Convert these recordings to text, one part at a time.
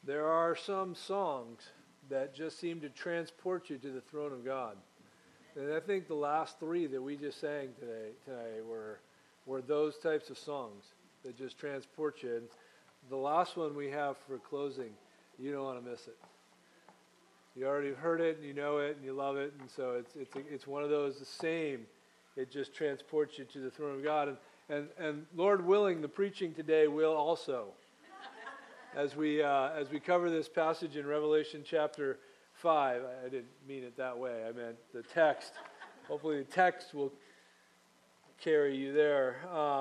There are some songs that just seem to transport you to the throne of God. And I think the last three that we just sang today were those types of songs that just transport you. And the last one we have for closing, you don't want to miss it. You already heard it, and you know it, and you love it, and so it's one of those, the same. It just transports you to the throne of God. And Lord willing, the preaching today will also. As we cover this passage in Revelation chapter 5, I didn't mean it that way. I meant the text. Hopefully the text will carry you there.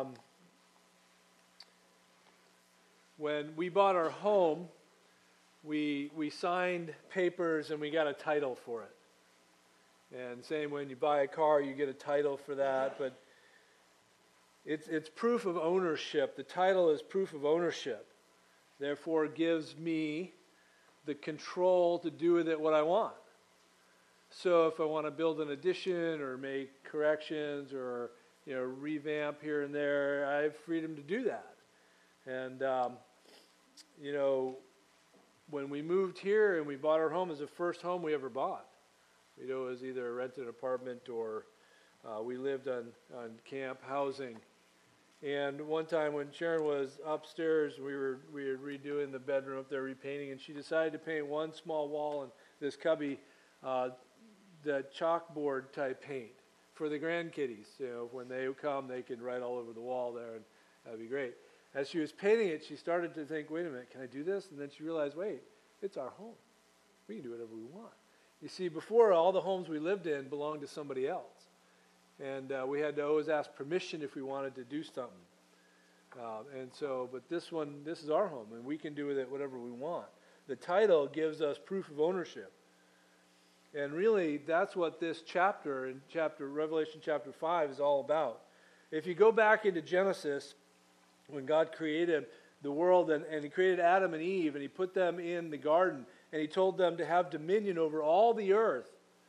When we bought our home, we signed papers and we got a title for it. And same when you buy a car, you get a title for that. But it's proof of ownership. The title is proof of ownership. Therefore, it gives me the control to do with it what I want. So if I want to build an addition or make corrections or revamp here and there, I have freedom to do that. And when we moved here and we bought our home, it was the first home we ever bought. It was either a rented apartment or we lived on camp housing. And one time when Sharon was upstairs, we were redoing the bedroom up there, repainting, and she decided to paint one small wall in this cubby, the chalkboard type paint for the grandkiddies. When they come, they can write all over the wall there, and that'd be great. As she was painting it, she started to think, wait a minute, can I do this? And then she realized, wait, it's our home. We can do whatever we want. You see, before, all the homes we lived in belonged to somebody else. And we had to always ask permission if we wanted to do something. But this is our home, and we can do with it whatever we want. The title gives us proof of ownership. And really, that's what this chapter, Revelation chapter 5, is all about. If you go back into Genesis, when God created the world, and He created Adam and Eve, and He put them in the garden, and He told them to have dominion over all the earth.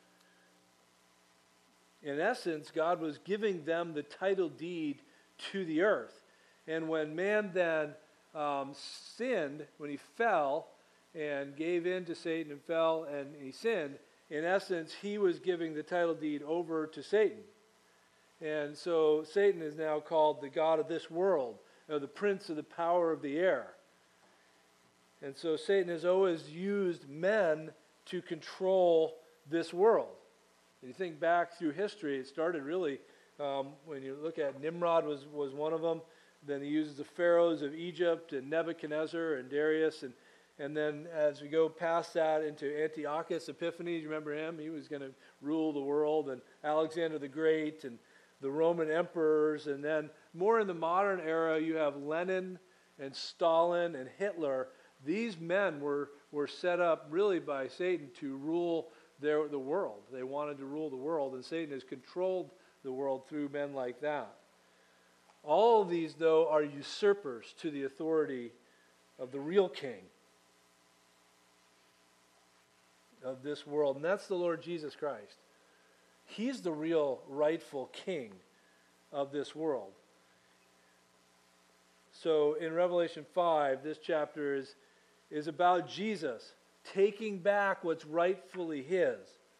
In essence, God was giving them the title deed to the earth. And when man then sinned, when he fell and gave in to Satan and fell and he sinned, in essence, he was giving the title deed over to Satan. And so Satan is now called the god of this world, the prince of the power of the air. And so Satan has always used men to control this world. If you think back through history, it started really, when you look at Nimrod was one of them. Then he uses the pharaohs of Egypt and Nebuchadnezzar and Darius. And then as we go past that into Antiochus Epiphanes, you remember him? He was going to rule the world. And Alexander the Great and the Roman emperors. And then more in the modern era, you have Lenin and Stalin and Hitler. These men were set up really by Satan to rule the world. They wanted to rule the world, and Satan has controlled the world through men like that. All of these, though, are usurpers to the authority of the real king of this world, and that's the Lord Jesus Christ. He's the real rightful king of this world. So in Revelation 5, this chapter is about Jesus taking back what's rightfully his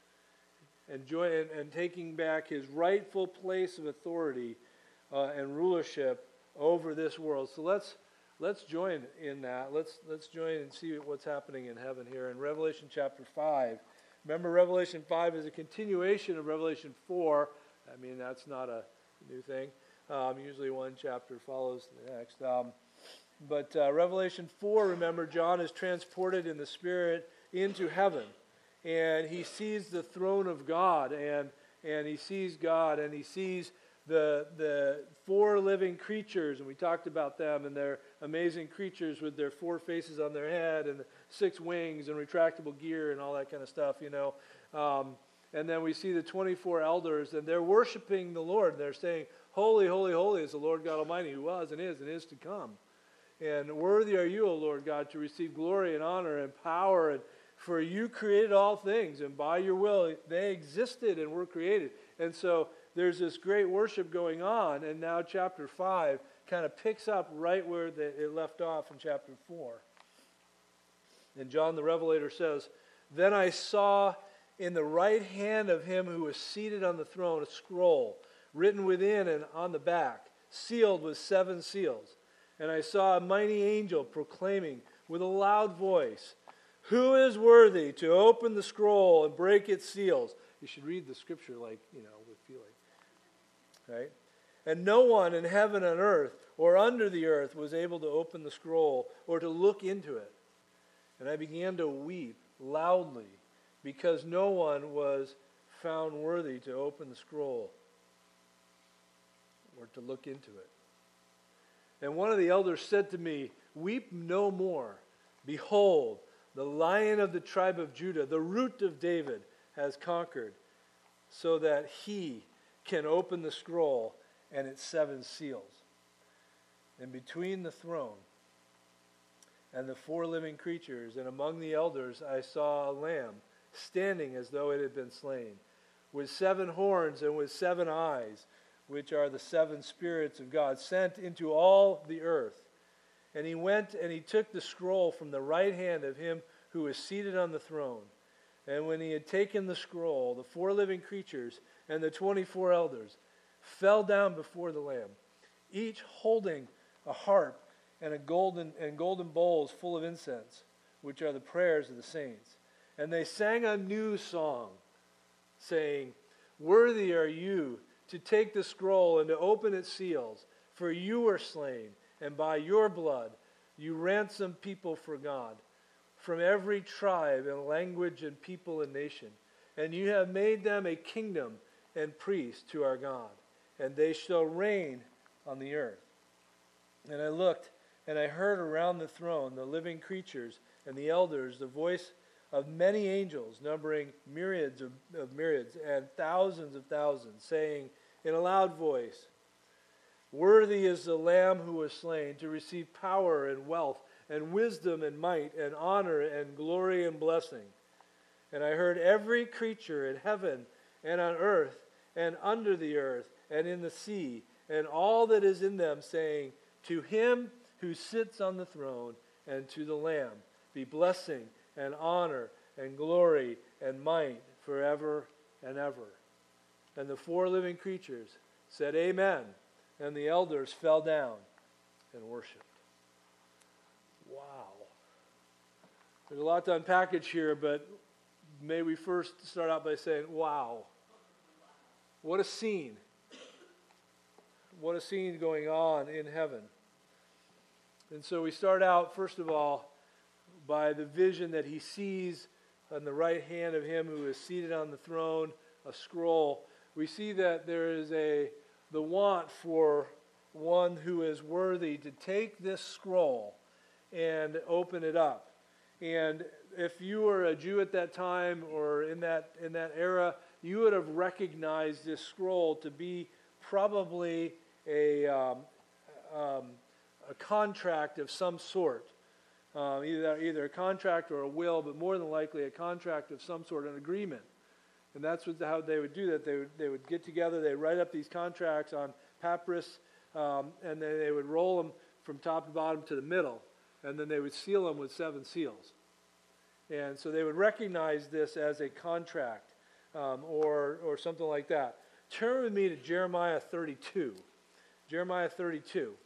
and taking back his rightful place of authority and rulership over this world. So let's join in that. Let's join and see what's happening in heaven here in Revelation chapter 5. Remember, Revelation 5 is a continuation of Revelation 4. I mean, that's not a new thing. Usually one chapter follows the next. But Revelation 4, remember, John is transported in the Spirit into heaven. And he sees the throne of God, and he sees God, and he sees the four living creatures, and we talked about them, and they're amazing creatures with their four faces on their head, and 6 wings, and retractable gear, and all that kind of stuff, And then we see the 24 elders, and they're worshiping the Lord. They're saying, holy, holy, holy is the Lord God Almighty, who was and is to come. And worthy are you, O Lord God, to receive glory and honor and power. And for you created all things, and by your will they existed and were created. And so there's this great worship going on, and now chapter 5 kind of picks up right where it left off in chapter 4. And John the Revelator says, "Then I saw in the right hand of him who was seated on the throne a scroll, written within and on the back, sealed with 7 seals. And I saw a mighty angel proclaiming with a loud voice, 'Who is worthy to open the scroll and break its seals?'" You should read the scripture with feeling. Right? "And no one in heaven and earth or under the earth was able to open the scroll or to look into it. And I began to weep loudly because no one was found worthy to open the scroll or to look into it. And one of the elders said to me, 'Weep no more. Behold, the Lion of the tribe of Judah, the Root of David, has conquered, so that he can open the scroll and its 7 seals.' And between the throne and the 4 living creatures and among the elders I saw a lamb standing as though it had been slain, with 7 horns and with 7 eyes, which are the 7 spirits of God, sent into all the earth. And he went and he took the scroll from the right hand of him who was seated on the throne. And when he had taken the scroll, the 4 living creatures and the 24 elders fell down before the Lamb, each holding a harp and golden bowls full of incense, which are the prayers of the saints. And they sang a new song, saying, 'Worthy are you to take the scroll and to open its seals, for you were slain, and by your blood you ransomed people for God, from every tribe and language and people and nation. And you have made them a kingdom and priests to our God, and they shall reign on the earth.' And I looked, and I heard around the throne the living creatures and the elders the voice of many angels, numbering myriads of myriads and thousands of thousands, saying in a loud voice, 'Worthy is the Lamb who was slain to receive power and wealth and wisdom and might and honor and glory and blessing.' And I heard every creature in heaven and on earth and under the earth and in the sea and all that is in them saying, 'To him who sits on the throne and to the Lamb be blessing and honor and glory and might forever and ever.' And the 4 living creatures said, 'Amen.' And the elders fell down and worshipped." Wow. There's a lot to unpackage here, but may we first start out by saying, wow. What a scene. What a scene going on in heaven. And so we start out, first of all, by the vision that he sees on the right hand of him who is seated on the throne, a scroll. We see that there is the want for one who is worthy to take this scroll and open it up. And if you were a Jew at that time or in that era, you would have recognized this scroll to be probably a contract of some sort. Either a contract or a will, but more than likely a contract of some sort, an agreement. And that's how they would do that. They would get together, they write up these contracts on papyrus, and then they would roll them from top to bottom to the middle, and then they would seal them with 7 seals. And so they would recognize this as a contract or something like that. Turn with me to Jeremiah 32. Jeremiah 32.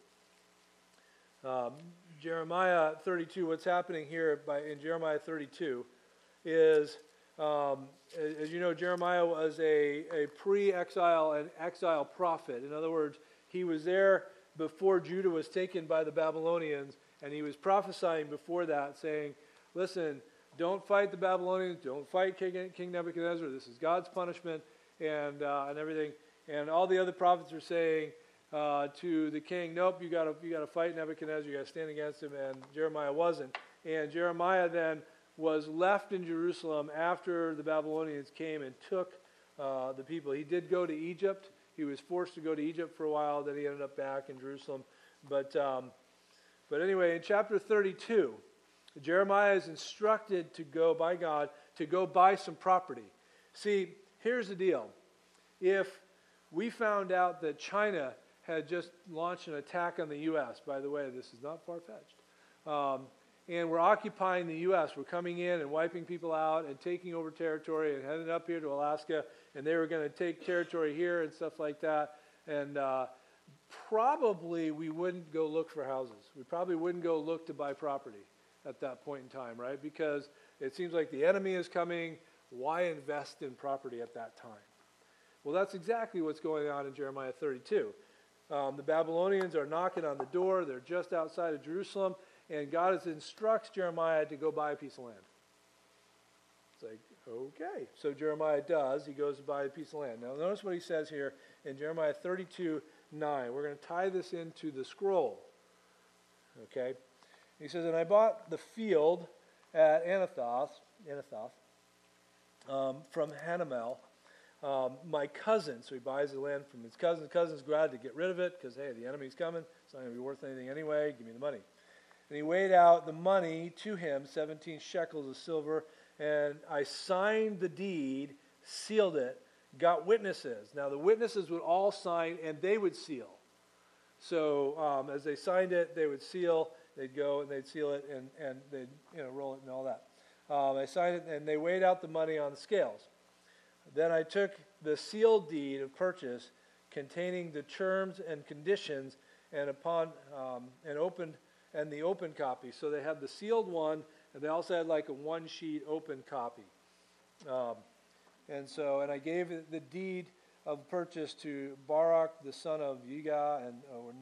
Jeremiah 32, what's happening here in Jeremiah 32 is, as you know, Jeremiah was a pre-exile and exile prophet. In other words, he was there before Judah was taken by the Babylonians, and he was prophesying before that, saying, listen, don't fight the Babylonians, don't fight King Nebuchadnezzar, this is God's punishment, and everything. And all the other prophets are saying to the king, nope, you got to fight Nebuchadnezzar, you got to stand against him, and Jeremiah wasn't. And Jeremiah then was left in Jerusalem after the Babylonians came and took the people. He did go to Egypt. He was forced to go to Egypt for a while, then he ended up back in Jerusalem. But anyway, in chapter 32, Jeremiah is instructed to go by God to go buy some property. See, here's the deal. If we found out that China had just launched an attack on the U.S., by the way, this is not far-fetched. and were occupying the U.S. Were coming in and wiping people out and taking over territory and heading up here to Alaska, and they were going to take territory here and stuff like that. And probably we wouldn't go look for houses. We probably wouldn't go look to buy property at that point in time, right? Because it seems like the enemy is coming. Why invest in property at that time? Well, that's exactly what's going on in Jeremiah 32. The Babylonians are knocking on the door. They're just outside of Jerusalem, and God instructs Jeremiah to go buy a piece of land. It's like, okay. So Jeremiah does. He goes to buy a piece of land. Now, notice what he says here in Jeremiah 32:9. We're going to tie this into the scroll. Okay? He says, and I bought the field at Anathoth from Hanamel, my cousin. So he buys the land from his cousin. The cousin's glad to get rid of it because, hey, the enemy's coming. It's not going to be worth anything anyway. Give me the money. And he weighed out the money to him, 17 shekels of silver, and I signed the deed, sealed it, got witnesses. Now, the witnesses would all sign, and they would seal. So as they signed it, they would seal. They'd go and they'd seal it, and they'd roll it and all that. I signed it, and they weighed out the money on the scales. Then I took the sealed deed of purchase containing the terms and conditions and opened the open copy. So they had the sealed one, and they also had like a one-sheet open copy. And I gave the deed of purchase to Baruch, the son of Yiga, and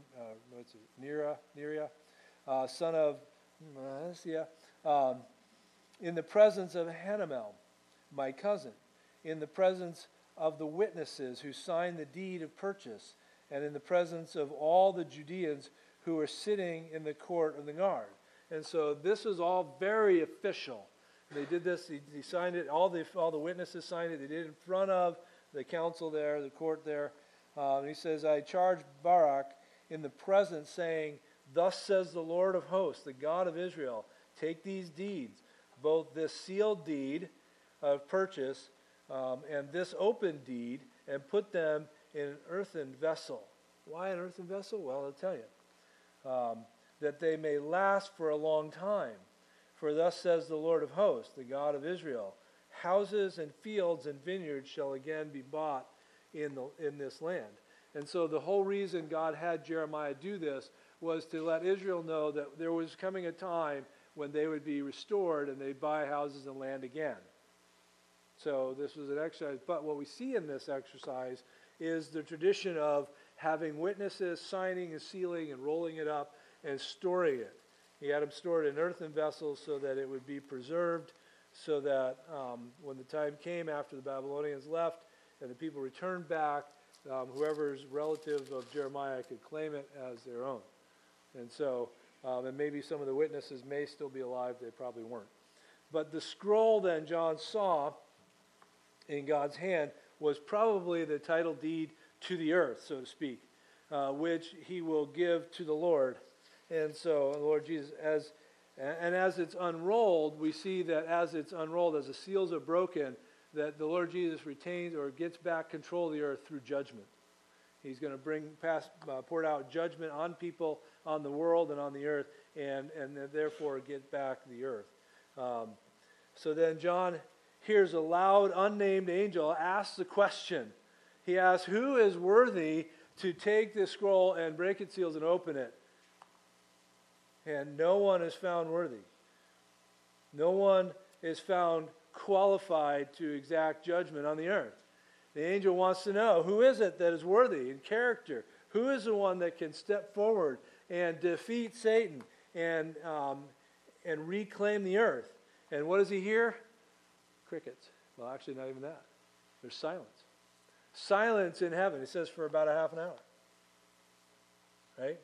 Neriah, son of Maaseiah, in the presence of Hanamel, my cousin, in the presence of the witnesses who signed the deed of purchase, and in the presence of all the Judeans who were sitting in the court of the guard. And so this was all very official. They did this, he signed it, all the witnesses signed it, they did it in front of the council there, the court there. And he says, I charged Baruch in the presence, saying, thus says the Lord of hosts, the God of Israel, take these deeds, both this sealed deed of purchase and this open deed, and put them in an earthen vessel. Why an earthen vessel? Well, I'll tell you. That they may last for a long time. For thus says the Lord of hosts, the God of Israel, houses and fields and vineyards shall again be bought in this land. And so the whole reason God had Jeremiah do this was to let Israel know that there was coming a time when they would be restored and they'd buy houses and land again. So this was an exercise. But what we see in this exercise is the tradition of having witnesses signing and sealing and rolling it up and storing it. He had them stored in earthen vessels so that it would be preserved, so that when the time came after the Babylonians left and the people returned back, whoever's relative of Jeremiah could claim it as their own. And so, and maybe some of the witnesses may still be alive, they probably weren't. But the scroll then John saw in God's hand was probably the title deed to the earth, so to speak, which he will give to the Lord. And so, Lord Jesus, as it's unrolled, we see that as it's unrolled, as the seals are broken, that the Lord Jesus retains or gets back control of the earth through judgment. He's going to pour out judgment on people, on the world, and on the earth, and therefore get back the earth. So then John hears a loud, unnamed angel ask the question. He asks, who is worthy to take this scroll and break its seals and open it? And no one is found worthy. No one is found qualified to exact judgment on the earth. The angel wants to know, who is it that is worthy in character? Who is the one that can step forward and defeat Satan and reclaim the earth? And what does he hear? Crickets. Well, actually, not even that. There's silence. Silence in heaven. It says for about a half an hour. Right?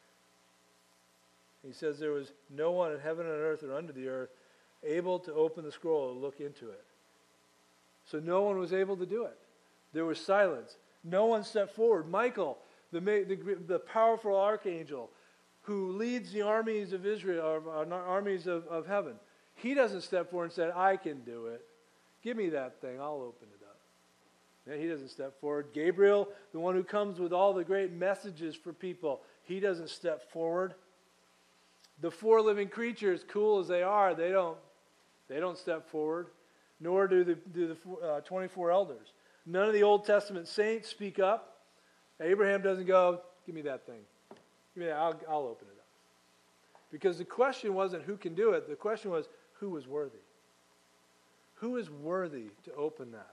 He says there was no one in heaven and earth or under the earth able to open the scroll or look into it. So no one was able to do it. There was silence. No one stepped forward. Michael, the powerful archangel who leads the armies of Israel, or armies of heaven, he doesn't step forward and say, I can do it. Give me that thing. I'll open it up. And he doesn't step forward. Gabriel, the one who comes with all the great messages for people, he doesn't step forward. The four living creatures, cool as they are, they don't step forward, nor do the 24 elders. None of the Old Testament saints speak up. Abraham doesn't go, give me that thing. Give me that, I'll open it up. Because the question wasn't who can do it. The question was who was worthy. Who is worthy to open that?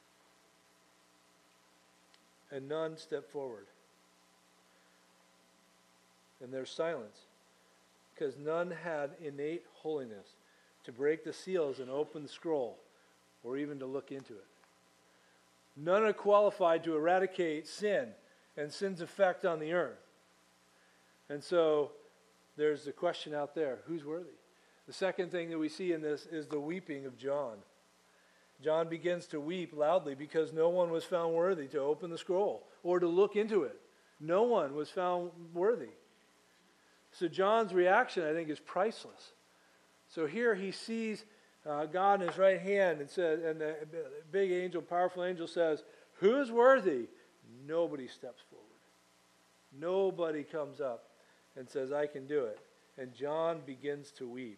And none stepped forward. And there's silence. Because none had innate holiness to break the seals and open the scroll, or even to look into it. None are qualified to eradicate sin and sin's effect on the earth. And so there's the question out there, who's worthy? The second thing that we see in this is the weeping of John. John begins to weep loudly because no one was found worthy to open the scroll or to look into it. No one was found worthy. So John's reaction, I think, is priceless. So here he sees God in his right hand and says, and the big angel, powerful angel says, who's worthy? Nobody steps forward. Nobody comes up and says, I can do it. And John begins to weep.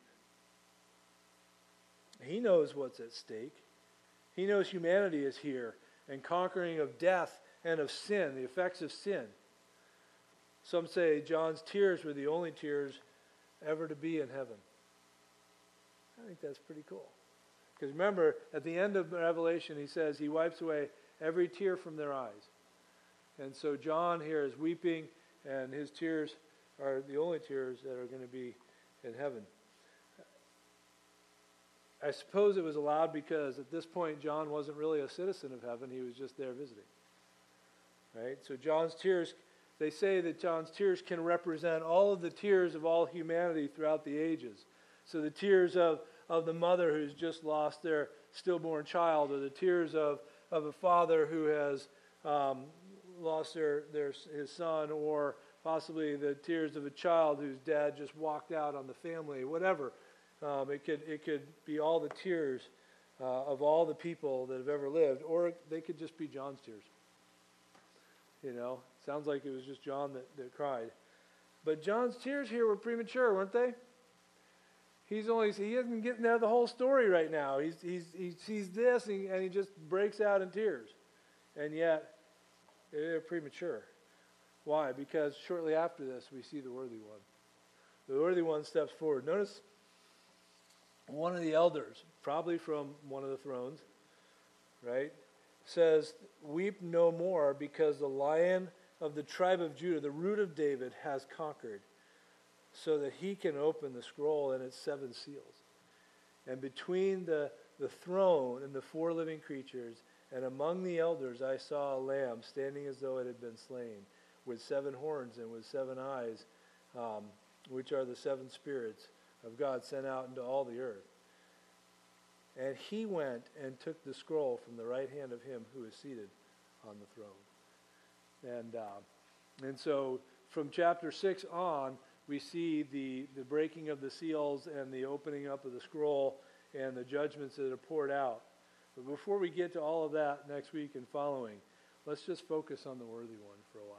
He knows what's at stake. He knows humanity is here and conquering of death and of sin, the effects of sin. Some say John's tears were the only tears ever to be in heaven. I think that's pretty cool. Because remember, at the end of Revelation, he says he wipes away every tear from their eyes. And so John here is weeping, and his tears are the only tears that are going to be in heaven. I suppose it was allowed because at this point John wasn't really a citizen of heaven. He was just there visiting. Right? So John's tears, they say that John's tears can represent all of the tears of all humanity throughout the ages. So the tears of the mother who's just lost their stillborn child, or the tears of a father who has lost his son, or possibly the tears of a child whose dad just walked out on the family, whatever. It could be all the tears of all the people that have ever lived, or they could just be John's tears. You know, sounds like it was just John that cried. But John's tears here were premature, weren't they? He isn't getting out of the whole story right now. He sees this and he just breaks out in tears. And yet, they're premature. Why? Because shortly after this, we see the worthy one. The worthy one steps forward. Notice one of the elders, probably from one of the thrones, right, says, weep no more, because the Lion of the tribe of Judah, the root of David, has conquered, so that he can open the scroll and its 7 seals. And between the throne and the 4 living creatures, and among the elders, I saw a lamb standing as though it had been slain, with 7 horns and with 7 eyes, which are the 7 spirits of God sent out into all the earth. And he went and took the scroll from the right hand of him who is seated on the throne. And so from chapter 6 on, we see the breaking of the seals and the opening up of the scroll and the judgments that are poured out. But before we get to all of that next week and following, let's just focus on the worthy one for a while.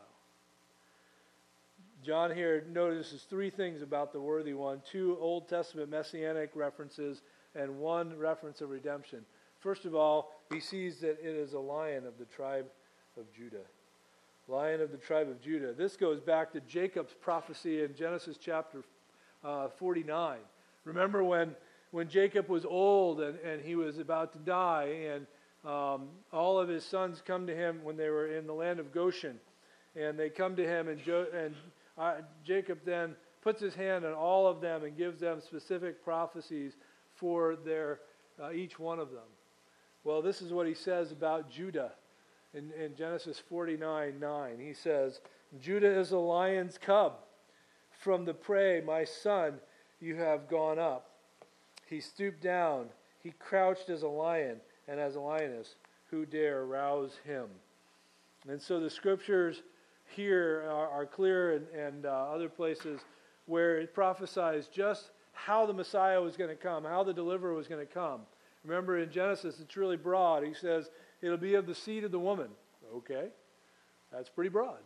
John here notices 3 things about the worthy one: 2 Old Testament messianic references and 1 reference of redemption. First of all, he sees that it is a lion of the tribe of Judah. Lion of the tribe of Judah. This goes back to Jacob's prophecy in Genesis chapter 49. Remember when Jacob was old and he was about to die, and all of his sons come to him when they were in the land of Goshen. And they come to him, and Jacob then puts his hand on all of them and gives them specific prophecies for each one of them. Well, this is what he says about Judah in Genesis 49:9. He says, Judah is a lion's cub. From the prey, my son, you have gone up. He stooped down. He crouched as a lion and as a lioness. Who dare rouse him? And so the scriptures here are clear, and other places where it prophesies just how the Messiah was going to come, how the deliverer was going to come. Remember in Genesis, it's really broad. He says, it'll be of the seed of the woman. Okay, that's pretty broad.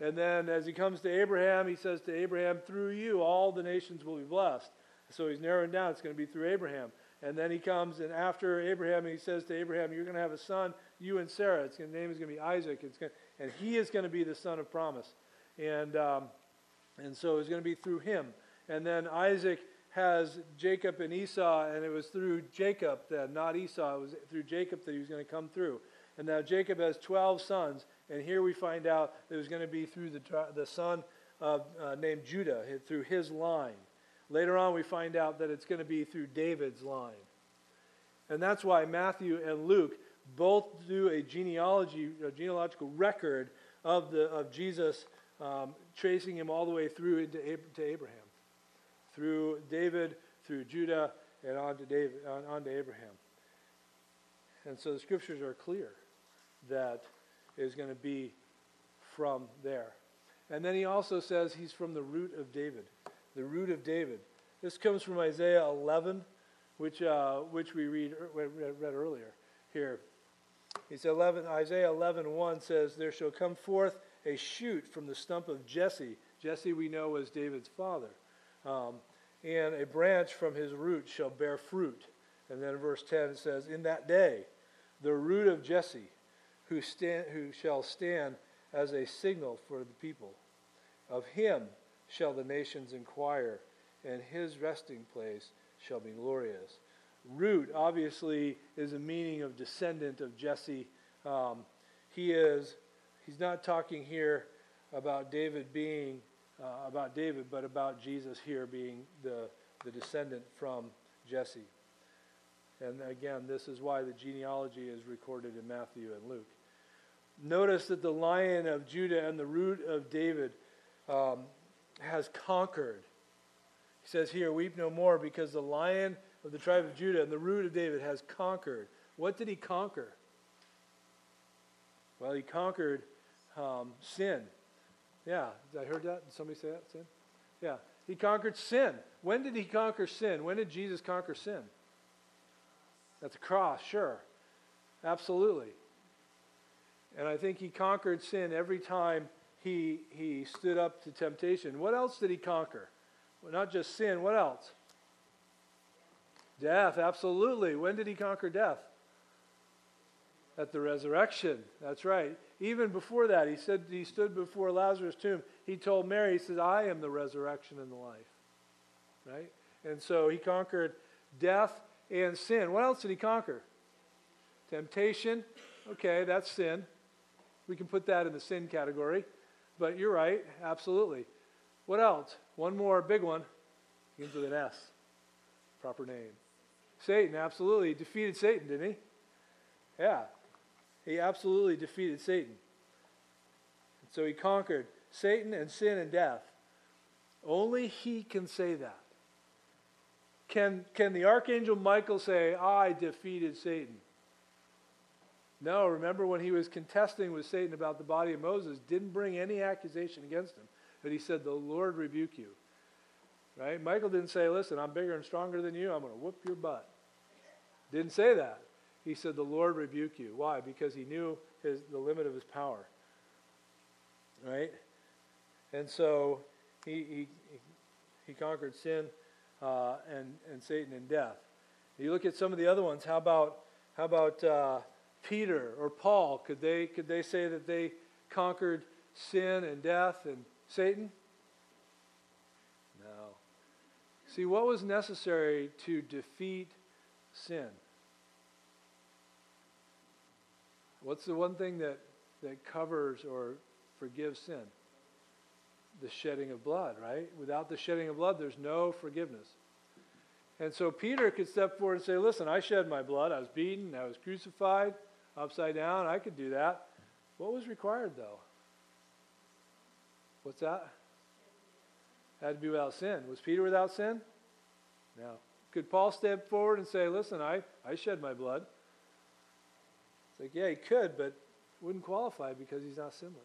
And then as he comes to Abraham, he says to Abraham, through you all the nations will be blessed. So he's narrowing down, it's going to be through Abraham. And then he comes, and after Abraham, he says to Abraham, you're going to have a son, you and Sarah. His name is going to be Isaac. And he is going to be the son of promise. And so it's going to be through him. And then Isaac has Jacob and Esau, and it was through Jacob then, not Esau. It was through Jacob that he was going to come through. And now Jacob has 12 sons, and here we find out that it was going to be through the son of, named Judah, through his line. Later on, we find out that it's going to be through David's line. And that's why Matthew and Luke both do a genealogical record of Jesus, tracing him all the way through to Abraham. Through David, through Judah, and on to Abraham. And so the scriptures are clear that it is going to be from there. And then he also says he's from the root of David. The root of David. This comes from Isaiah 11, which we read earlier here. Isaiah 11:1 says, there shall come forth a shoot from the stump of Jesse. Jesse we know was David's father. And a branch from his root shall bear fruit. And then in verse 10 it says, in that day, the root of Jesse, who shall stand as a signal for the people. Of him shall the nations inquire, and his resting place shall be glorious. Root, obviously, is a meaning of descendant of Jesse. He's not talking here about David, but about Jesus here being the descendant from Jesse. And again, this is why the genealogy is recorded in Matthew and Luke. Notice that the Lion of Judah and the root of David has conquered. He says here, weep no more, because the Lion of the tribe of Judah and the root of David has conquered. What did he conquer? Well, he conquered sin. Yeah, I heard that. Did somebody say that? Sin? Yeah, he conquered sin. When did he conquer sin? When did Jesus conquer sin? At the cross, sure. Absolutely. And I think he conquered sin every time he stood up to temptation. What else did he conquer? Well, not just sin, what else? Death, absolutely. When did he conquer death? At the resurrection. That's right. Even before that, he said he stood before Lazarus' tomb. He told Mary, he says, I am the resurrection and the life. Right? And so he conquered death and sin. What else did he conquer? Temptation. Okay, that's sin. We can put that in the sin category. But you're right, absolutely. What else? One more big one. Begins with an S. Proper name. Satan, absolutely. He defeated Satan, didn't he? Yeah. He absolutely defeated Satan. And so he conquered Satan and sin and death. Only he can say that. Can the archangel Michael say, I defeated Satan? No, remember when he was contesting with Satan about the body of Moses, didn't bring any accusation against him, but he said, the Lord rebuke you. Right? Michael didn't say, listen, I'm bigger and stronger than you, I'm going to whoop your butt. Didn't say that. He said, the Lord rebuke you. Why? Because he knew the limit of his power. Right? And so he conquered sin and Satan and death. You look at some of the other ones. How about Peter or Paul? Could they say that they conquered sin and death and Satan? No. See, what was necessary to defeat sin? What's the one thing that covers or forgives sin? The shedding of blood, right? Without the shedding of blood, there's no forgiveness. And so Peter could step forward and say, listen, I shed my blood. I was beaten. I was crucified upside down. I could do that. What was required, though? What's that? Had to be without sin. Was Peter without sin? No. Could Paul step forward and say, listen, I shed my blood? It's like, yeah, he could, but wouldn't qualify because he's not sinless.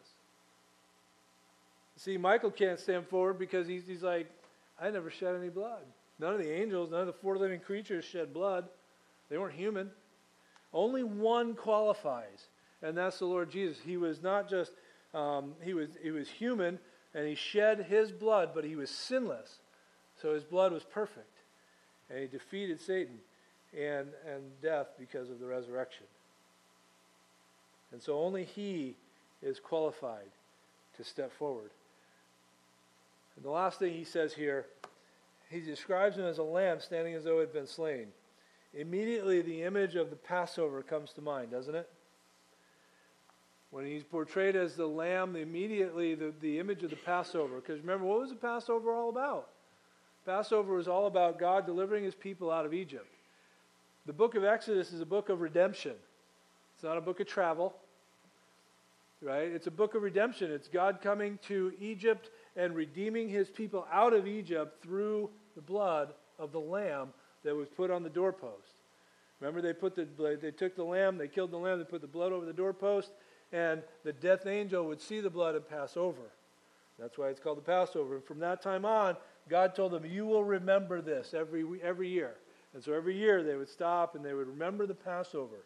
See, Michael can't stand forward because he's like, I never shed any blood. None of the angels, none of the four living creatures shed blood. They weren't human. Only one qualifies, and that's the Lord Jesus. He was not just he was human, and he shed his blood, but he was sinless. So his blood was perfect. And he defeated Satan and death because of the resurrection. And so only he is qualified to step forward. And the last thing he says here, he describes him as a lamb standing as though he had been slain. Immediately the image of the Passover comes to mind, doesn't it? When he's portrayed as the lamb, immediately the image of the Passover. Because remember, what was the Passover all about? Passover was all about God delivering his people out of Egypt. The book of Exodus is a book of redemption. It's not a book of travel. Right? It's a book of redemption. It's God coming to Egypt and redeeming his people out of Egypt through the blood of the lamb that was put on the doorpost. Remember, they took the lamb, they killed the lamb, they put the blood over the doorpost, and the death angel would see the blood and pass over. That's why it's called the Passover. And from that time on, God told them, you will remember this every year. And so every year they would stop and they would remember the Passover.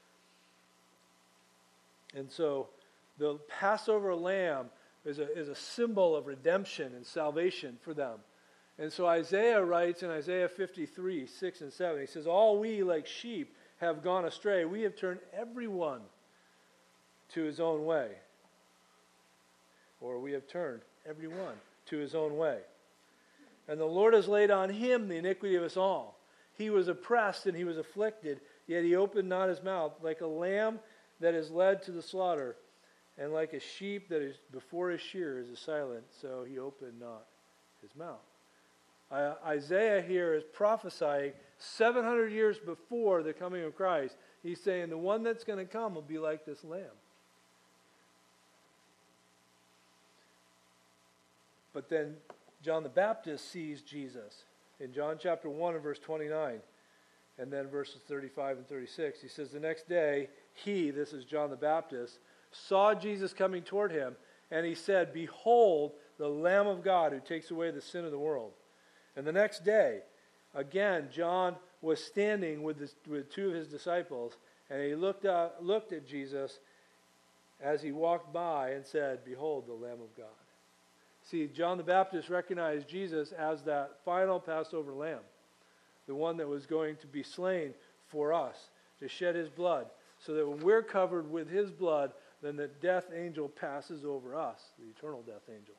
And so the Passover lamb is a symbol of redemption and salvation for them. And so Isaiah writes in Isaiah 53, 6 and 7, he says, all we like sheep have gone astray. We have turned everyone to his own way. Or we have turned everyone to his own way. And the Lord has laid on him the iniquity of us all. He was oppressed and he was afflicted, yet he opened not his mouth. Like a lamb that is led to the slaughter, and like a sheep that is before his shearers is silent, so he opened not his mouth. Isaiah here is prophesying 700 years before the coming of Christ. He's saying the one that's going to come will be like this lamb. But then John the Baptist sees Jesus in John chapter 1 and verse 29, and then verses 35 and 36. He says, the next day, this is John the Baptist, saw Jesus coming toward him, and he said, behold, the Lamb of God who takes away the sin of the world. And the next day, again, John was standing with two of his disciples, and he looked at Jesus as he walked by and said, behold, the Lamb of God. See, John the Baptist recognized Jesus as that final Passover lamb, the one that was going to be slain for us, to shed his blood, so that when we're covered with his blood, then the death angel passes over us, the eternal death angel.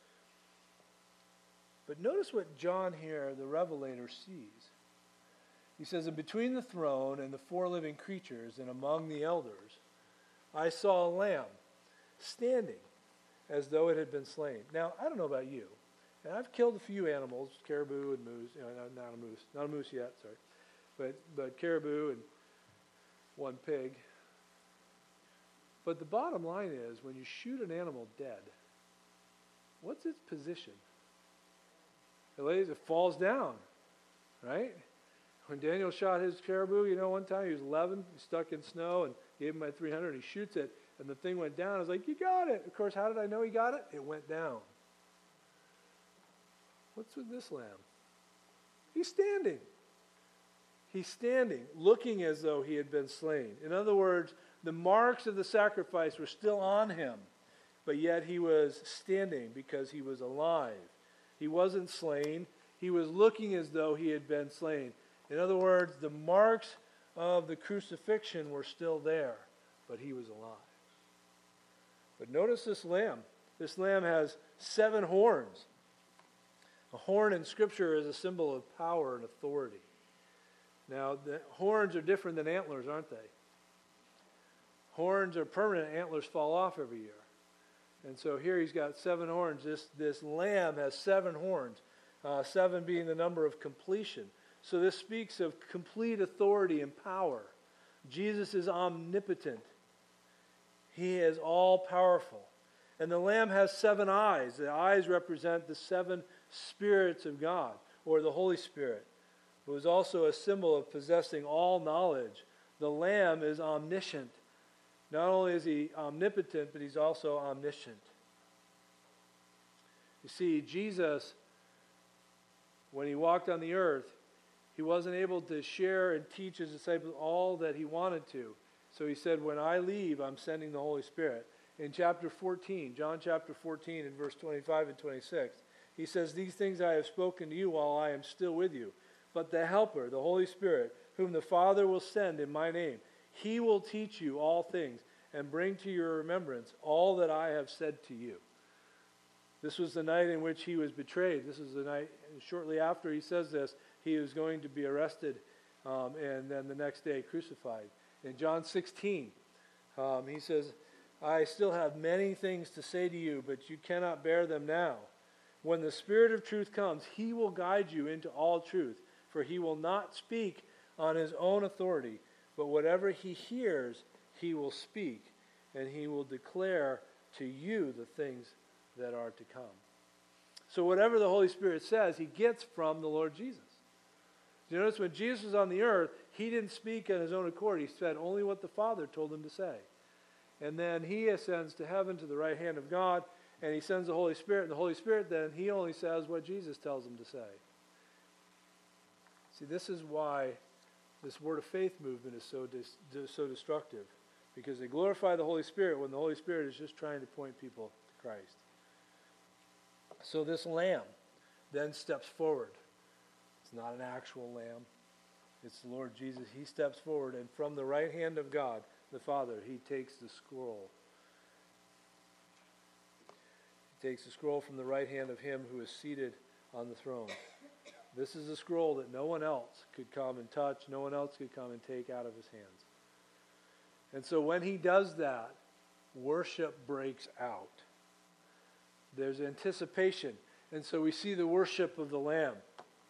But notice what John here, the Revelator, sees. He says, and between the throne and the four living creatures and among the elders, I saw a lamb standing as though it had been slain. Now, I don't know about you, and I've killed a few animals, caribou and moose, not a moose yet, sorry, but caribou and one pig. But the bottom line is, when you shoot an animal dead, what's its position? It falls down, right? When Daniel shot his caribou, one time he was 11, stuck in snow, and gave him my 300, and he shoots it, and the thing went down. I was like, you got it. Of course, how did I know he got it? It went down. What's with this lamb? He's standing. He's standing, looking as though he had been slain. In other words, the marks of the sacrifice were still on him, but yet he was standing because he was alive. He wasn't slain. He was looking as though he had been slain. In other words, the marks of the crucifixion were still there, but he was alive. But notice this lamb. This lamb has 7 horns. A horn in Scripture is a symbol of power and authority. Now, the horns are different than antlers, aren't they? Horns are permanent. Antlers fall off every year. And so here he's got 7 horns. This lamb has 7 horns, 7 being the number of completion. So this speaks of complete authority and power. Jesus is omnipotent. He is all-powerful. And the lamb has 7 eyes. The eyes represent the 7 spirits of God, or the Holy Spirit. It was also a symbol of possessing all knowledge. The lamb is omniscient. Not only is he omnipotent, but he's also omniscient. You see, Jesus, when he walked on the earth, he wasn't able to share and teach his disciples all that he wanted to. So he said, when I leave, I'm sending the Holy Spirit. in chapter 14, John chapter 14 and verse 25 and 26. He says, "These things I have spoken to you while I am still with you. But the Helper, the Holy Spirit, whom the Father will send in my name, he will teach you all things and bring to your remembrance all that I have said to you." This was the night in which he was betrayed. This is the night, shortly after he says this, he was going to be arrested and then the next day crucified. In John 16, he says, "I still have many things to say to you, but you cannot bear them now. When the Spirit of truth comes, he will guide you into all truth, for he will not speak on his own authority, but whatever he hears, he will speak, and he will declare to you the things that are to come." So whatever the Holy Spirit says, he gets from the Lord Jesus. You notice when Jesus was on the earth, he didn't speak on his own accord. He said only what the Father told him to say. And then he ascends to heaven to the right hand of God, and he sends the Holy Spirit. And the Holy Spirit then, he only says what Jesus tells him to say. See, this is why this Word of Faith movement is so destructive. Because they glorify the Holy Spirit when the Holy Spirit is just trying to point people to Christ. So this lamb then steps forward. It's not an actual lamb. It's the Lord Jesus. He steps forward, and from the right hand of God, the Father, he takes the scroll. He takes the scroll from the right hand of him who is seated on the throne. This is a scroll that no one else could come and touch, no one else could come and take out of his hands. And so when he does that, worship breaks out. There's anticipation. And so we see the worship of the Lamb.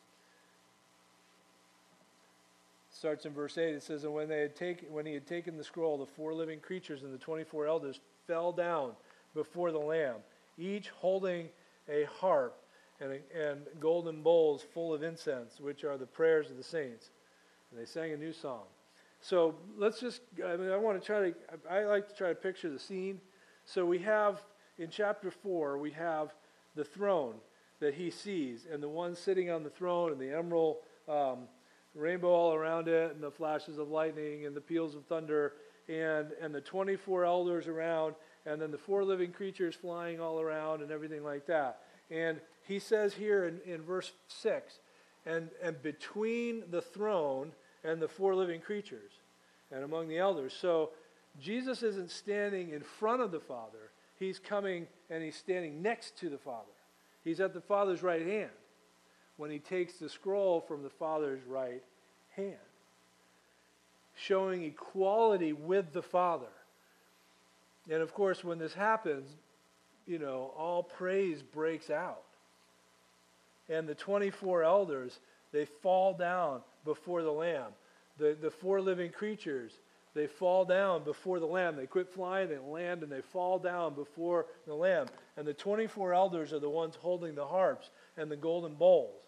It starts in verse 8. It says, "And when he had taken the scroll, the 4 living creatures and the 24 elders fell down before the Lamb, each holding a harp and golden bowls full of incense, which are the prayers of the saints. And they sang a new song." So let's just, I like to try to picture the scene. So we have, in chapter 4, we have the throne that he sees, and the one sitting on the throne, and the emerald rainbow all around it, and the flashes of lightning, and the peals of thunder, and the 24 elders around, and then the 4 living creatures flying all around, and everything like that. And he says here in verse 6, and between the throne and the 4 living creatures, and among the elders. So Jesus isn't standing in front of the Father. He's coming and he's standing next to the Father. He's at the Father's right hand when he takes the scroll from the Father's right hand, showing equality with the Father. And of course, when this happens, all praise breaks out. And the 24 elders, they fall down before the Lamb. The 4 living creatures, they fall down before the Lamb. They quit flying, they land, and they fall down before the Lamb. And the 24 elders are the ones holding the harps and the golden bowls.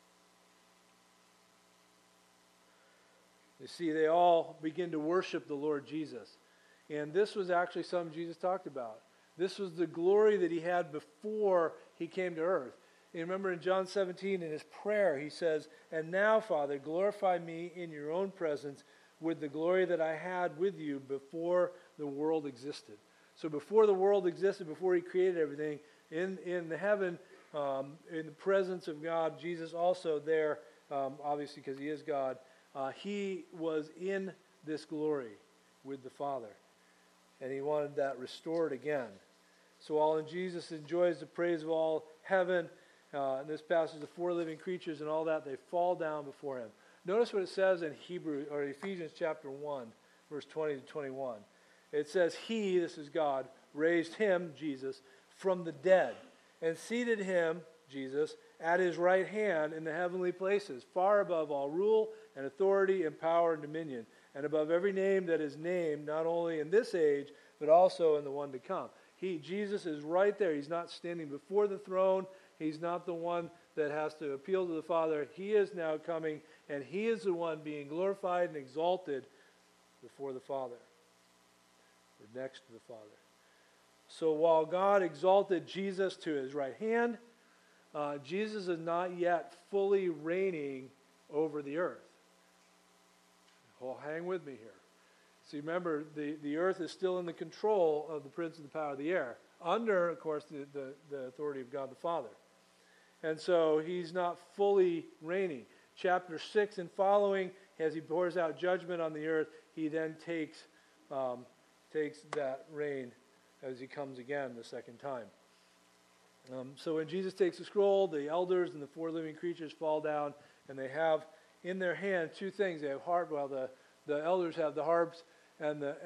You see, they all begin to worship the Lord Jesus. And this was actually something Jesus talked about. This was the glory that he had before he came to earth. You remember in John 17, in his prayer, he says, "And now, Father, glorify me in your own presence with the glory that I had with you before the world existed." So before the world existed, before he created everything, in the heaven, in the presence of God, Jesus also there, obviously because he is God, he was in this glory with the Father. And he wanted that restored again. So while Jesus enjoys the praise of all heaven, in this passage, the 4 living creatures and all that, they fall down before him. Notice what it says in Ephesians chapter 1, verse 20 to 21. It says, "He," this is God, "raised him," Jesus, "from the dead, and seated him," Jesus, "at his right hand in the heavenly places, far above all rule and authority and power and dominion, and above every name that is named, not only in this age, but also in the one to come." Jesus is right there. He's not standing before the throne. He's not the one that has to appeal to the Father. He is now coming, and he is the one being glorified and exalted before the Father, or next to the Father. So while God exalted Jesus to his right hand, Jesus is not yet fully reigning over the earth. Well, hang with me here. So you remember, the earth is still in the control of the prince of the power of the air, under, of course, the authority of God the Father. And so he's not fully reigning. Chapter 6 and following, as he pours out judgment on the earth, he then takes that reign as he comes again the second time. So when Jesus takes the scroll, the elders and the four living creatures fall down, and they have in their hand two things. They have harp. Well, the elders have the harps and the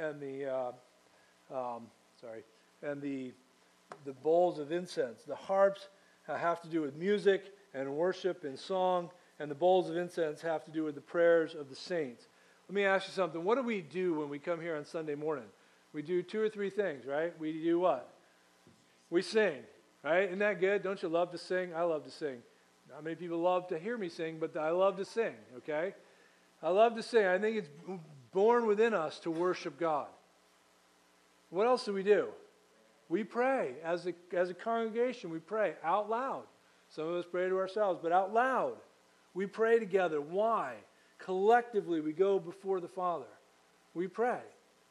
bowls of incense. The harps have to do with music and worship and song, and the bowls of incense have to do with the prayers of the saints. Let me ask you something. What do we do when we come here on Sunday morning? We do two or three things, right? We do what? We sing, right? Isn't that good? Don't you love to sing? I love to sing. Not many people love to hear me sing, but I love to sing, okay? I love to sing. I think it's born within us to worship God. What else do? We pray. As a congregation, we pray out loud. Some of us pray to ourselves, but out loud. We pray together. Why? Collectively, we go before the Father. We pray.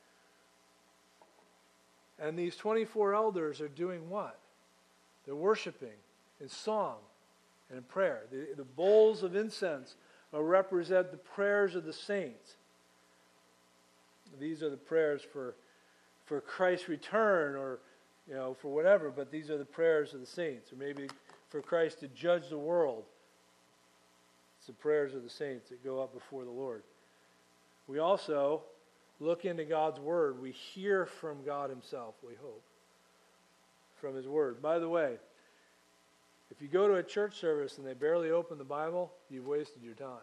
And these 24 elders are doing what? They're worshiping in song and in prayer. The bowls of incense represent the prayers of the saints. These are the prayers for Christ's return, or for whatever, but these are the prayers of the saints, or maybe for Christ to judge the world. It's the prayers of the saints that go up before the Lord. We also look into God's Word. We hear from God Himself, we hope, from His Word. By the way, if you go to a church service and they barely open the Bible, you've wasted your time.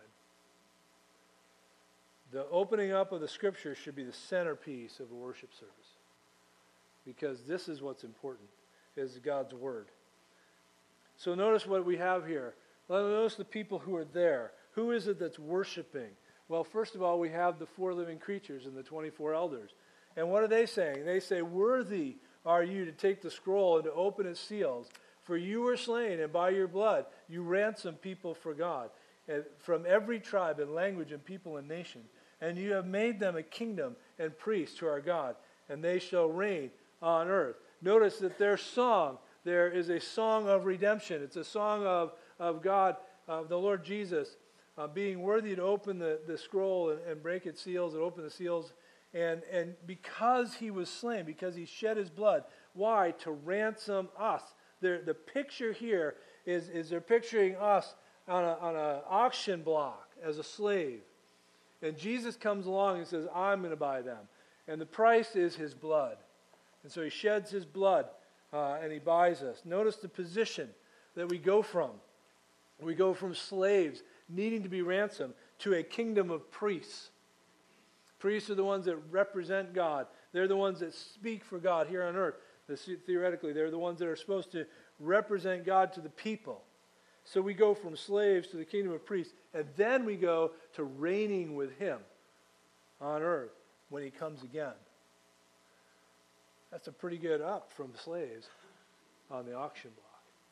The opening up of the Scripture should be the centerpiece of a worship service, because this is what's important, is God's Word. So notice what we have here. Notice the people who are there. Who is it that's worshiping? Well, first of all, we have the four living creatures and the 24 elders. And what are they saying? They say, "Worthy are you to take the scroll and to open its seals, for you were slain, and by your blood you ransomed people for God, and from every tribe and language and people and nation. And you have made them a kingdom and priests to our God, and they shall reign on earth." Notice that their song, there is a song of redemption. It's a song of God, of the Lord Jesus, being worthy to open the scroll and break its seals and open the seals. And because he was slain, because he shed his blood, why? To ransom us. The picture here is they're picturing us on an auction block as a slave. And Jesus comes along and says, "I'm going to buy them." And the price is his blood. And so he sheds his blood and he buys us. Notice the position that we go from. We go from slaves needing to be ransomed to a kingdom of priests. Priests are the ones that represent God. They're the ones that speak for God here on earth. Theoretically, they're the ones that are supposed to represent God to the people. So we go from slaves to the kingdom of priests, and then we go to reigning with him on earth when he comes again. That's a pretty good up from slaves on the auction block.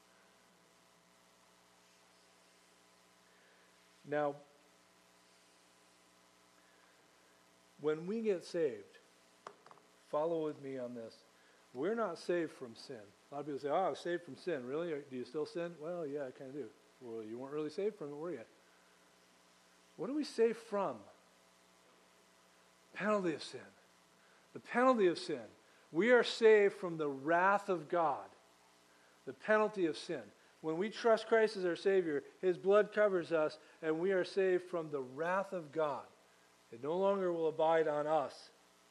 Now, when we get saved, follow with me on this. We're not saved from sin. A lot of people say, "Oh, I was saved from sin." Really? Do you still sin? Well, yeah, I kind of do. Well, you weren't really saved from it, were you? What are we saved from? Penalty of sin. The penalty of sin. We are saved from the wrath of God. The penalty of sin. When we trust Christ as our Savior, his blood covers us, and we are saved from the wrath of God. It no longer will abide on us.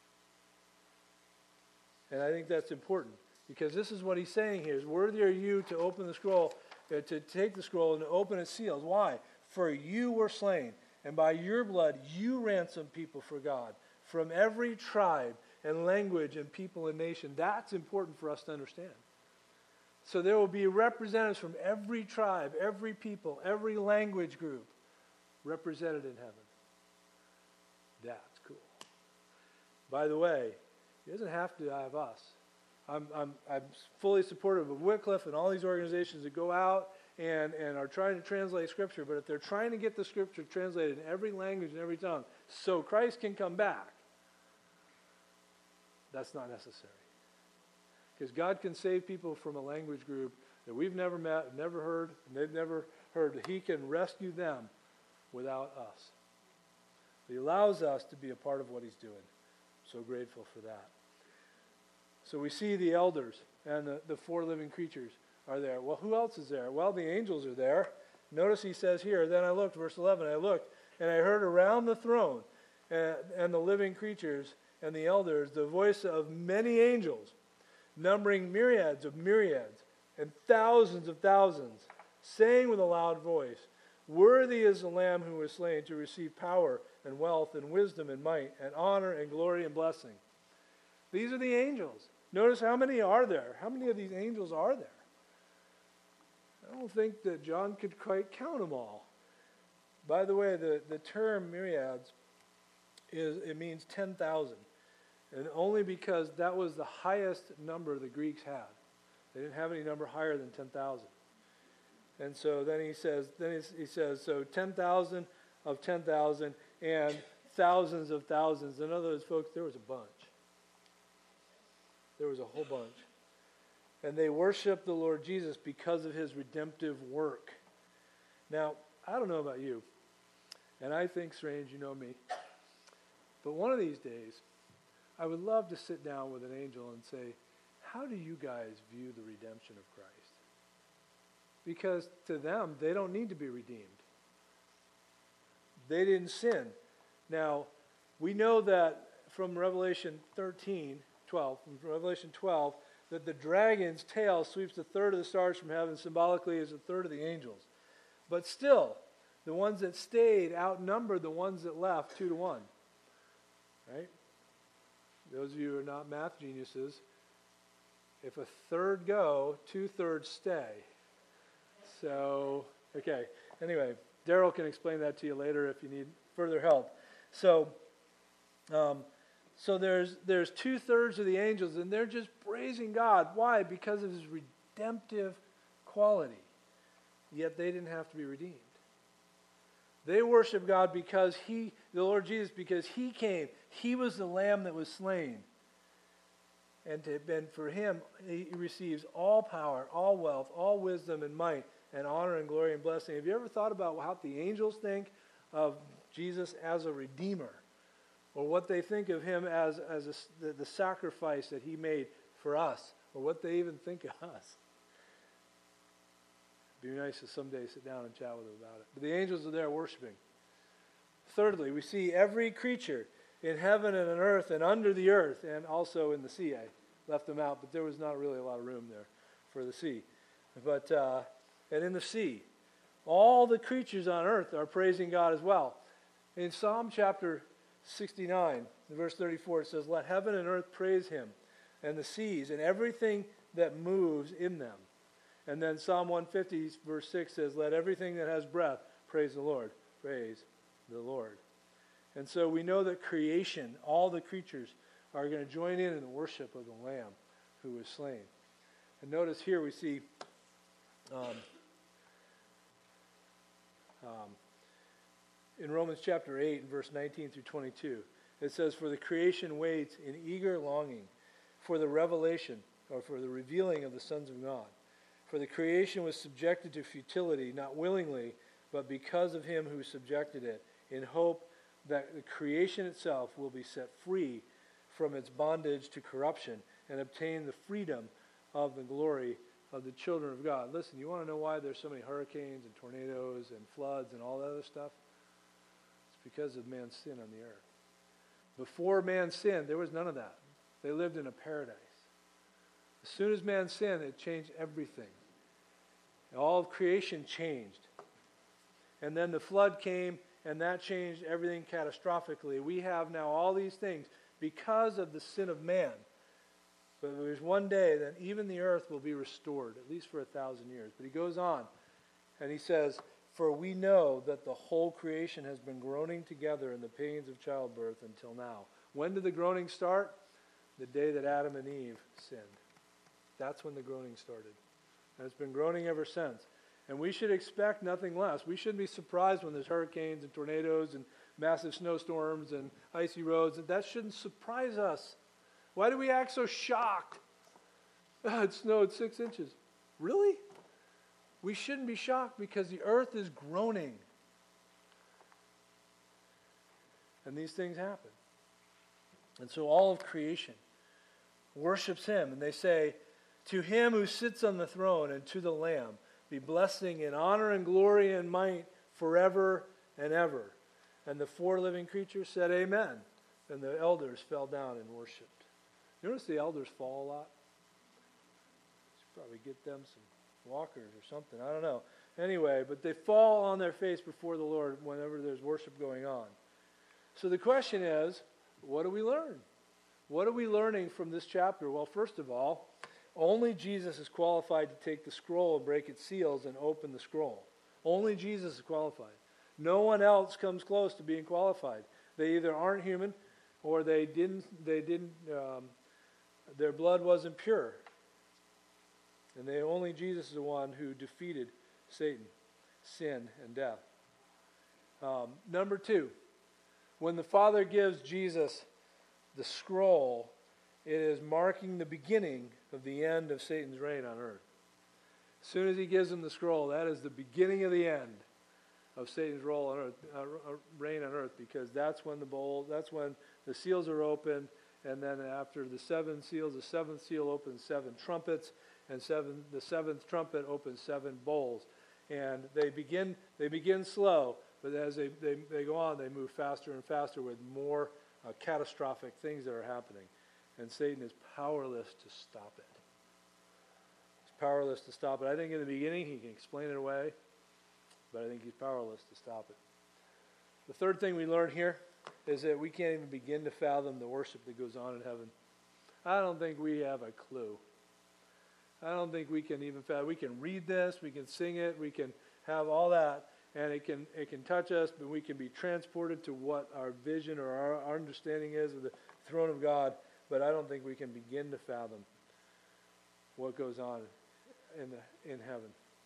And I think that's important, because this is what he's saying here. "Worthy are you to open the scroll, to take the scroll and to open its seals." Why? "For you were slain, and by your blood you ransomed people for God, from every tribe and language and people and nation." That's important for us to understand. So there will be representatives from every tribe, every people, every language group represented in heaven. That's cool. By the way, he doesn't have to have us. I'm fully supportive of Wycliffe and all these organizations that go out and are trying to translate Scripture, but if they're trying to get the Scripture translated in every language and every tongue so Christ can come back, That's not necessary. Because God can save people from a language group that we've never met, never heard, and they've never heard. He can rescue them without us. He allows us to be a part of what he's doing. So grateful for that. So we see the elders and the four living creatures are there. Well, who else is there? Well, the angels are there. Notice he says here, then I looked, verse 11, I looked, and I heard around the throne and the living creatures and the elders the voice of many angels, numbering myriads of myriads and thousands of thousands, saying with a loud voice, worthy is the Lamb who was slain to receive power and wealth and wisdom and might and honor and glory and blessing. These are the angels. Notice how many are there. How many of these angels are there? I don't think that John could quite count them all. By the way, the term myriads, it means 10,000. And only because that was the highest number the Greeks had. They didn't have any number higher than 10,000. And so then he says, so 10,000 of 10,000 and thousands of thousands. In other words, folks, there was a bunch. There was a whole bunch. And they worship the Lord Jesus because of his redemptive work. Now, I don't know about you, and I think, strange, you know me, but one of these days, I would love to sit down with an angel and say, how do you guys view the redemption of Christ? Because to them, they don't need to be redeemed. They didn't sin. Now, we know that from Revelation 12, that the dragon's tail sweeps a third of the stars from heaven, symbolically as a third of the angels. But still, the ones that stayed outnumbered the ones that left 2-1. Right? Those of you who are not math geniuses, if a third go, 2/3 stay. So, okay. Anyway, Daryl can explain that to you later if you need further help. So there's 2/3 of the angels, and they're just praising God. Why? Because of his redemptive quality. Yet they didn't have to be redeemed. They worship God because the Lord Jesus, because he came. He was the lamb that was slain. And for him, he receives all power, all wealth, all wisdom and might, and honor and glory and blessing. Have you ever thought about how the angels think of Jesus as a redeemer? Or what they think of him as the sacrifice that he made for us? Or what they even think of us? It'd be nice to someday sit down and chat with them about it. But the angels are there worshiping. Thirdly, we see every creature in heaven and on earth and under the earth and also in the sea. I left them out, but there was not really a lot of room there for the sea. But and in the sea, all the creatures on earth are praising God as well. In Psalm chapter 69, in verse 34, it says, let heaven and earth praise him, and the seas and everything that moves in them. And then Psalm 150, verse 6 says, let everything that has breath praise the Lord. Praise the Lord. And so we know that creation, all the creatures, are going to join in the worship of the Lamb who was slain. And notice here we see in Romans chapter 8, verse 19 through 22, it says, for the creation waits in eager longing for the revelation, or for the revealing of the sons of God. For the creation was subjected to futility, not willingly, but because of him who subjected it, in hope that the creation itself will be set free from its bondage to corruption and obtain the freedom of the glory of the children of God. Listen, you want to know why there's so many hurricanes and tornadoes and floods and all that other stuff? It's because of man's sin on the earth. Before man sinned, there was none of that. They lived in a paradise. As soon as man sinned, it changed everything. All of creation changed. And then the flood came, and that changed everything catastrophically. We have now all these things because of the sin of man. But there's one day that even the earth will be restored, at least for 1,000 years. But he goes on, and he says, for we know that the whole creation has been groaning together in the pains of childbirth until now. When did the groaning start? The day that Adam and Eve sinned. That's when the groaning started. And it's been groaning ever since. And we should expect nothing less. We shouldn't be surprised when there's hurricanes and tornadoes and massive snowstorms and icy roads. That shouldn't surprise us. Why do we act so shocked? It snowed 6 inches. Really? We shouldn't be shocked because the earth is groaning. And these things happen. And so all of creation worships him. And they say, to him who sits on the throne and to the Lamb be blessing and honor and glory and might forever and ever. And the 4 living creatures said, amen. And the elders fell down and worshipped. You notice the elders fall a lot? Should probably get them some walkers or something. I don't know. Anyway, but they fall on their face before the Lord whenever there's worship going on. So the question is, what do we learn? What are we learning from this chapter? Well, first of all, only Jesus is qualified to take the scroll and break its seals and open the scroll. Only Jesus is qualified. No one else comes close to being qualified. They either aren't human or their blood wasn't pure. And only Jesus is the one who defeated Satan, sin, and death. Number 2, when the Father gives Jesus the scroll, it is marking the beginning of the end of Satan's reign on earth. As soon as he gives him the scroll, that is the beginning of the end of Satan's reign on earth, because that's when the seals are opened, and then after the 7 seals, the 7th seal opens 7 trumpets, and the 7th trumpet opens 7 bowls. And they begin slow, but as they go on, they move faster and faster with more catastrophic things that are happening. And Satan is powerless to stop it. He's powerless to stop it. I think in the beginning he can explain it away, but I think he's powerless to stop it. The third thing we learn here is that we can't even begin to fathom the worship that goes on in heaven. I don't think we have a clue. I don't think we can even fathom. We can read this, we can sing it, we can have all that, and it can touch us, but we can be transported to what our vision or our understanding is of the throne of God, but I don't think we can begin to fathom what goes on in heaven.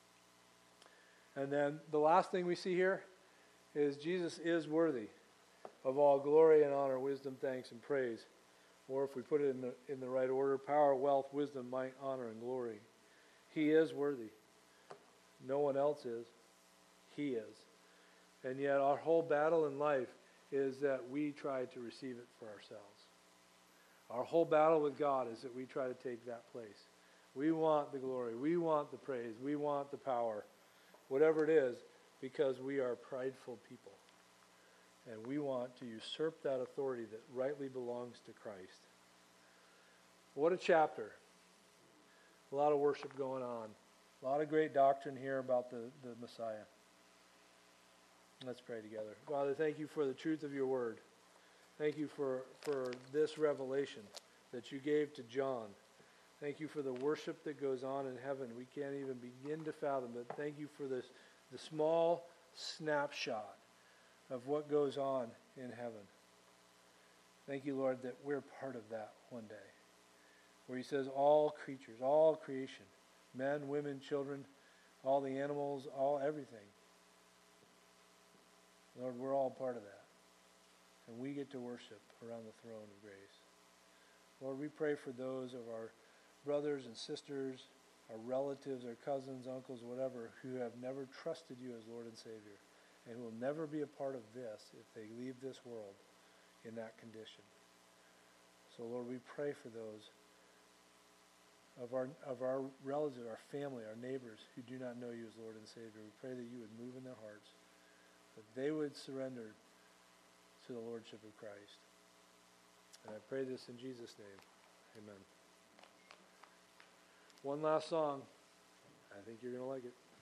And then the last thing we see here is Jesus is worthy of all glory and honor, wisdom, thanks, and praise. Or if we put it in the right order, power, wealth, wisdom, might, honor, and glory. He is worthy. No one else is. He is. And yet our whole battle in life is that we try to receive it for ourselves. Our whole battle with God is that we try to take that place. We want the glory. We want the praise. We want the power. Whatever it is, because we are prideful people. And we want to usurp that authority that rightly belongs to Christ. What a chapter. A lot of worship going on. A lot of great doctrine here about the Messiah. Let's pray together. Father, thank you for the truth of your word. Thank you for this revelation that you gave to John. Thank you for the worship that goes on in heaven. We can't even begin to fathom it. Thank you for the small snapshot of what goes on in heaven. Thank you, Lord, that we're part of that one day. Where he says all creatures, all creation, men, women, children, all the animals, everything. Lord, we're all part of that. And we get to worship around the throne of grace. Lord, we pray for those of our brothers and sisters, our relatives, our cousins, uncles, whatever, who have never trusted you as Lord and Savior, and who will never be a part of this if they leave this world in that condition. So, Lord, we pray for those of our relatives, our family, our neighbors who do not know you as Lord and Savior. We pray that you would move in their hearts, that they would surrender to the Lordship of Christ. And I pray this in Jesus' name. Amen. One last song. I think you're going to like it.